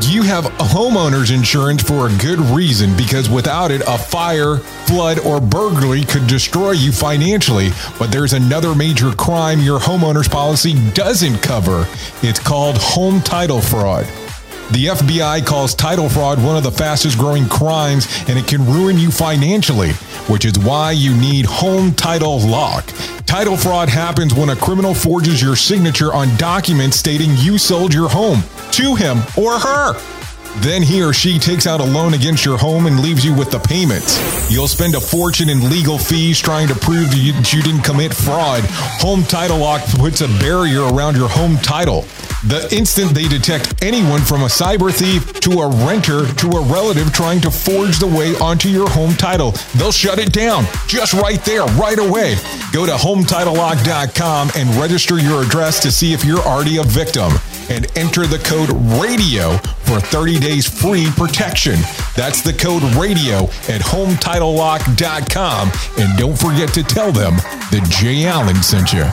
You have homeowners insurance for a good reason, because without it, a fire, flood, or burglary could destroy you financially. But there's another major crime your homeowner's policy doesn't cover. It's called home title fraud. The FBI calls title fraud one of the fastest growing crimes, and it can ruin you financially, which is why you need Home Title Lock. Title fraud happens when a criminal forges your signature on documents stating you sold your home to him or her. Then he or she takes out a loan against your home and leaves you with the payments. You'll spend a fortune in legal fees trying to prove that you didn't commit fraud. Home Title Lock puts a barrier around your home title. The instant they detect anyone from a cyber thief to a renter to a relative trying to forge the way onto your home title, they'll shut it down just right there, right away. Go to HometitleLock.com and register your address to see if you're already a victim. And enter the code RADIO for 30 days free protection. That's the code RADIO at HometitleLock.com. And don't forget to tell them that Jay Allen sent you.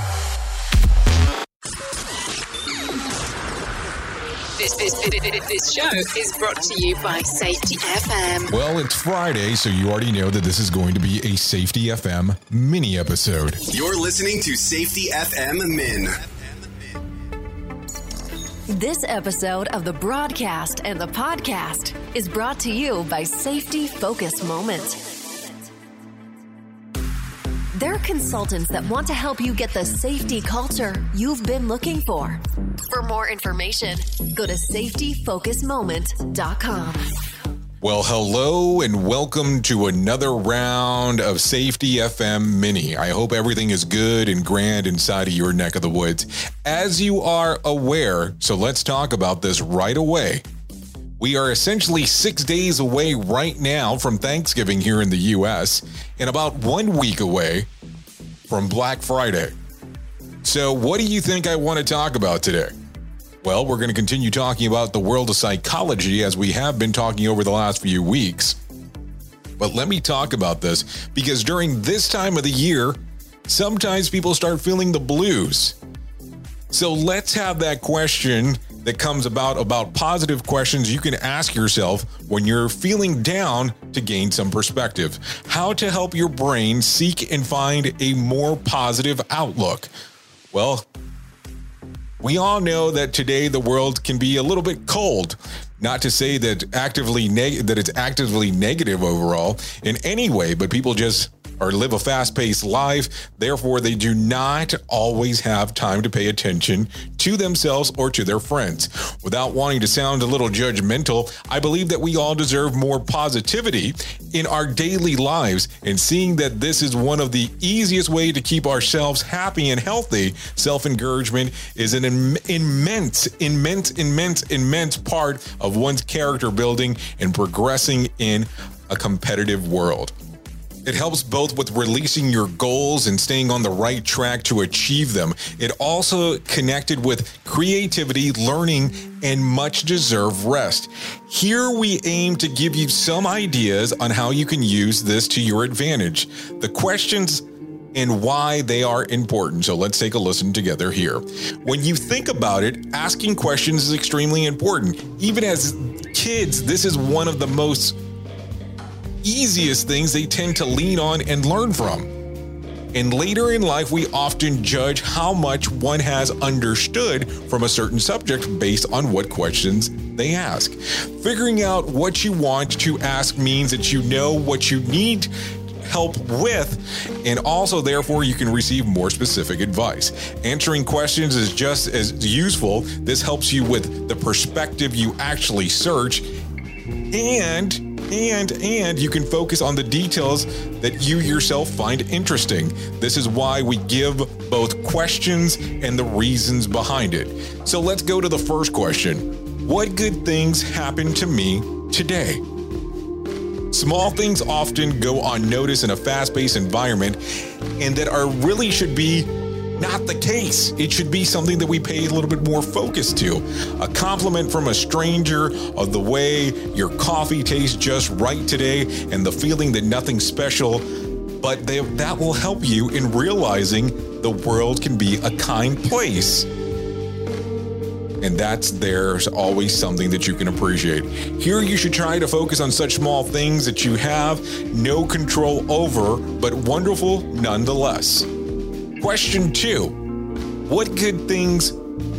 This show is brought to you by Safety FM. Well, it's Friday, so you already know that this is going to be a Safety FM mini episode. You're listening to Safety FM Min. This episode of the broadcast and the podcast is brought to you by Safety Focus Moment. They're consultants that want to help you get the safety culture you've been looking for. For more information, go to safetyfocusmoment.com. Well, hello and welcome to another round of Safety FM Mini. I hope everything is good and grand inside of your neck of the woods. As you are aware, so let's talk about this right away. We are essentially 6 days away right now from Thanksgiving here in the U.S. and about 1 week away from Black Friday. So what do you think I want to talk about today? Well, we're going to continue talking about the world of psychology as we have been talking over the last few weeks. But let me talk about this because during this time of the year, sometimes people start feeling the blues. So let's have that question that comes about positive questions you can ask yourself when you're feeling down to gain some perspective. How to help your brain seek and find a more positive outlook. Well, we all know that today the world can be a little bit cold. Not to say that it's actively negative overall in any way, but people just live a fast-paced life. Therefore, they do not always have time to pay attention to themselves or to their friends. Without wanting to sound a little judgmental, I believe that we all deserve more positivity in our daily lives. And seeing that this is one of the easiest ways to keep ourselves happy and healthy, self-encouragement is an immense part of one's character building and progressing in a competitive world. It helps both with releasing your goals and staying on the right track to achieve them. It also connected with creativity, learning, and much deserved rest. Here we aim to give you some ideas on how you can use this to your advantage. The questions and why they are important. So let's take a listen together here. When you think about it, asking questions is extremely important. Even as kids, this is one of the most easiest things they tend to lean on and learn from. And later in life, we often judge how much one has understood from a certain subject based on what questions they ask. Figuring out what you want to ask means that you know what you need help with, and also therefore you can receive more specific advice. Answering questions is just as useful. This helps you with the perspective you actually search, and you can focus on the details that you yourself find interesting. This is why we give both questions and the reasons behind it. So let's go to the first question. What good things happened to me today? Small things often go unnoticed in a fast-paced environment, and that really should be not the case. It should be something that we pay a little bit more focus to. A compliment from a stranger of the way your coffee tastes just right today and the feeling that nothing's special, but that will help you in realizing the world can be a kind place. And there's always something that you can appreciate. Here, you should try to focus on such small things that you have no control over, but wonderful nonetheless. Question 2. What good things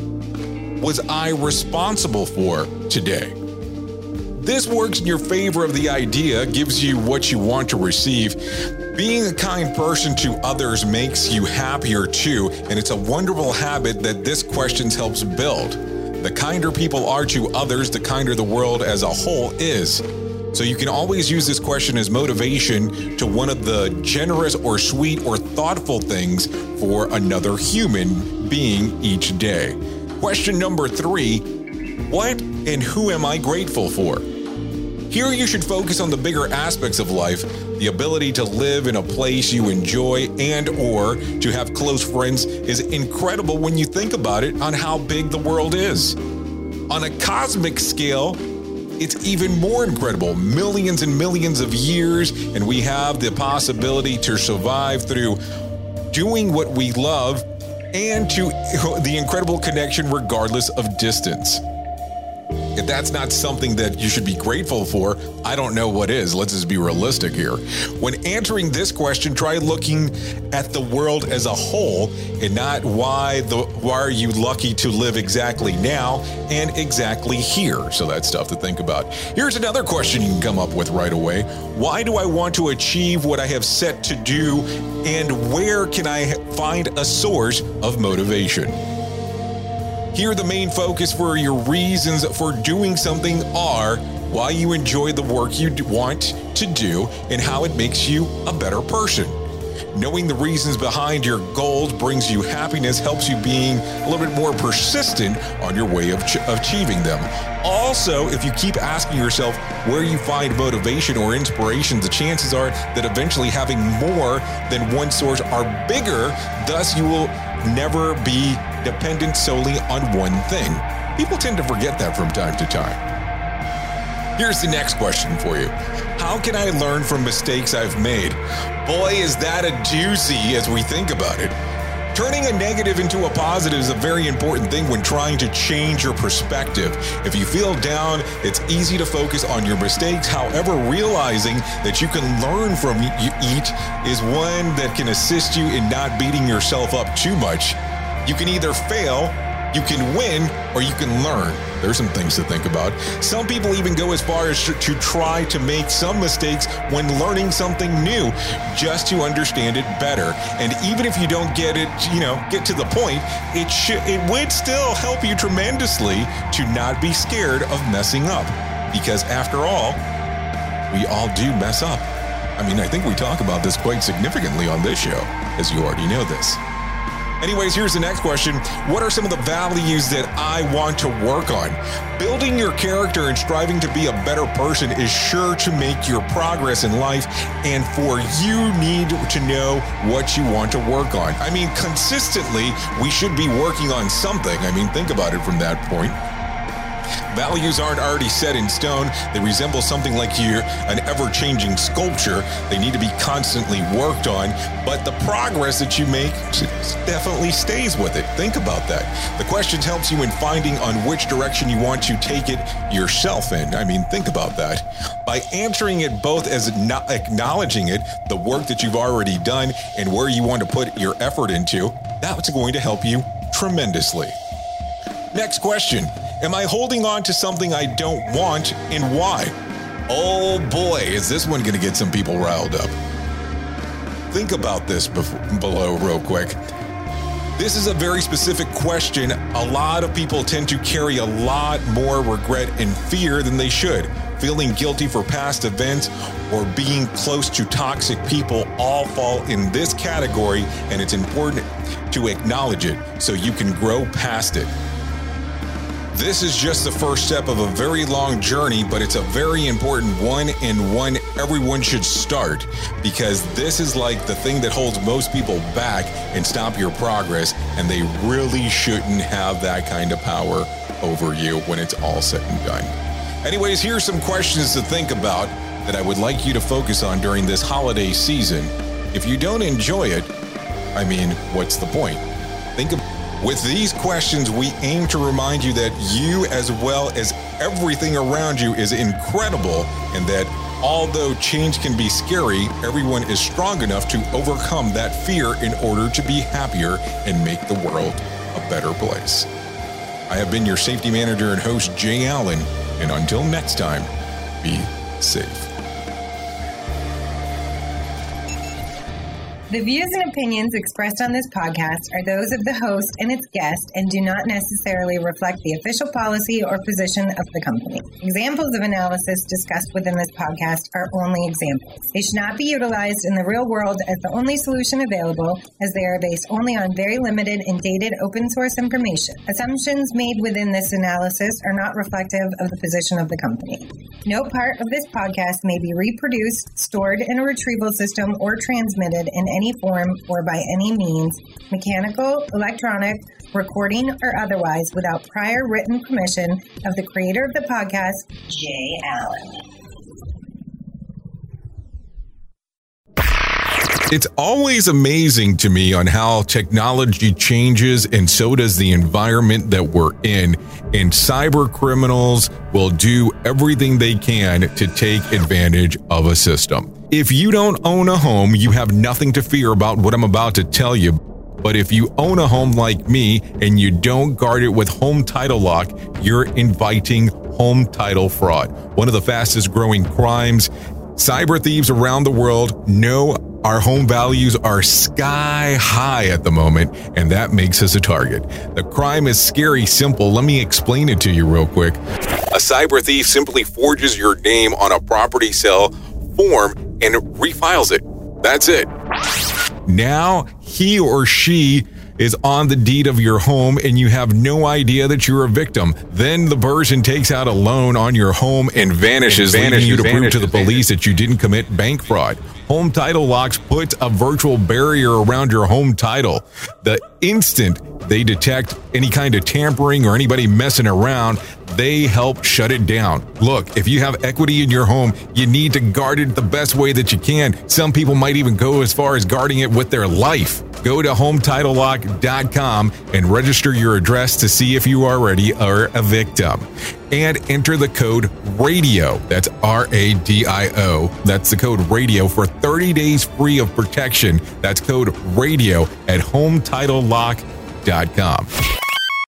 was I responsible for today? This works in your favor of the idea, gives you what you want to receive. Being a kind person to others makes you happier too, and it's a wonderful habit that this question helps build. The kinder people are to others, the kinder the world as a whole is. So you can always use this question as motivation to one of the generous or sweet or thoughtful things for another human being each day. Question number 3, what and who am I grateful for? Here you should focus on the bigger aspects of life. The ability to live in a place you enjoy and or to have close friends is incredible when you think about it on how big the world is. On a cosmic scale, it's even more incredible. Millions and millions of years, and we have the possibility to survive through doing what we love and to the incredible connection regardless of distance. If that's not something that you should be grateful for, I don't know what is. Let's just be realistic here. When answering this question, try looking at the world as a whole and not why are you lucky to live exactly now and exactly here. So that's stuff to think about. Here's another question you can come up with right away. Why do I want to achieve what I have set to do, and where can I find a source of motivation? Here, the main focus for your reasons for doing something are why you enjoy the work you want to do and how it makes you a better person. Knowing the reasons behind your goals brings you happiness, helps you being a little bit more persistent on your way of achieving them. Also, if you keep asking yourself where you find motivation or inspiration, the chances are that eventually having more than one source are bigger, thus you will never be dependent solely on one thing. People tend to forget that from time to time. Here's the next question for you. How can I learn from mistakes I've made? Boy, is that a doozy as we think about it. Turning a negative into a positive is a very important thing when trying to change your perspective. If you feel down, it's easy to focus on your mistakes. However, realizing that you can learn from each is one that can assist you in not beating yourself up too much. You can either fail, you can win, or you can learn. There's some things to think about. Some people even go as far as to try to make some mistakes when learning something new, just to understand it better. And even if you don't get it, get to the point, it would still help you tremendously to not be scared of messing up. Because after all, we all do mess up. I mean, I think we talk about this quite significantly on this show, as you already know this. Anyways, here's the next question. What are some of the values that I want to work on? Building your character and striving to be a better person is sure to make your progress in life, and for you need to know what you want to work on. I mean, consistently, we should be working on something. I mean, think about it from that point. Values aren't already set in stone. They resemble something like an ever-changing sculpture. They need to be constantly worked on, but the progress that you make definitely stays with it. Think about that. The question helps you in finding on which direction you want to take it yourself in. I mean, think about that. By answering it both as acknowledging it, the work that you've already done, and where you want to put your effort into, that's going to help you tremendously. Next question. Am I holding on to something I don't want, and why? Oh boy, is this one going to get some people riled up. Think about this below real quick. This is a very specific question. A lot of people tend to carry a lot more regret and fear than they should. Feeling guilty for past events or being close to toxic people all fall in this category, and it's important to acknowledge it so you can grow past it. This is just the first step of a very long journey, but it's a very important one, and one everyone should start, because this is like the thing that holds most people back and stop your progress, and they really shouldn't have that kind of power over you when it's all said and done. Anyways, here's some questions to think about that I would like you to focus on during this holiday season. If you don't enjoy it, I mean, what's the point? Think With these questions, we aim to remind you that you, as well as everything around you, is incredible, and that although change can be scary, everyone is strong enough to overcome that fear in order to be happier and make the world a better place. I have been your safety manager and host, Jay Allen, and until next time, be safe. The views and opinions expressed on this podcast are those of the host and its guest and do not necessarily reflect the official policy or position of the company. Examples of analysis discussed within this podcast are only examples. They should not be utilized in the real world as the only solution available, as they are based only on very limited and dated open source information. Assumptions made within this analysis are not reflective of the position of the company. No part of this podcast may be reproduced, stored in a retrieval system, or transmitted in any form or by any means, mechanical, electronic, recording, or otherwise, without prior written permission of the creator of the podcast, Jay Allen. It's always amazing to me on how technology changes, and so does the environment that we're in. And cyber criminals will do everything they can to take advantage of a system. If you don't own a home, you have nothing to fear about what I'm about to tell you. But if you own a home like me and you don't guard it with Home Title Lock, you're inviting home title fraud. One of the fastest growing crimes. Cyber thieves around the world know our home values are sky high at the moment, and that makes us a target. The crime is scary simple. Let me explain it to you real quick. A cyber thief simply forges your name on a property sale form and refiles it. That's it. Now he or she is on the deed of your home and you have no idea that you're a victim. Then the person takes out a loan on your home and vanishes, leaving you to prove to the police that you didn't commit bank fraud. Home Title Locks puts a virtual barrier around your home title. The instant they detect any kind of tampering or anybody messing around, they help shut it down. Look, if you have equity in your home, you need to guard it the best way that you can. Some people might even go as far as guarding it with their life. Go to HometitleLock.com and register your address to see if you already are a victim. And enter the code RADIO. That's RADIO. That's the code RADIO for 30 days free of protection. That's code RADIO at HometitleLock.com.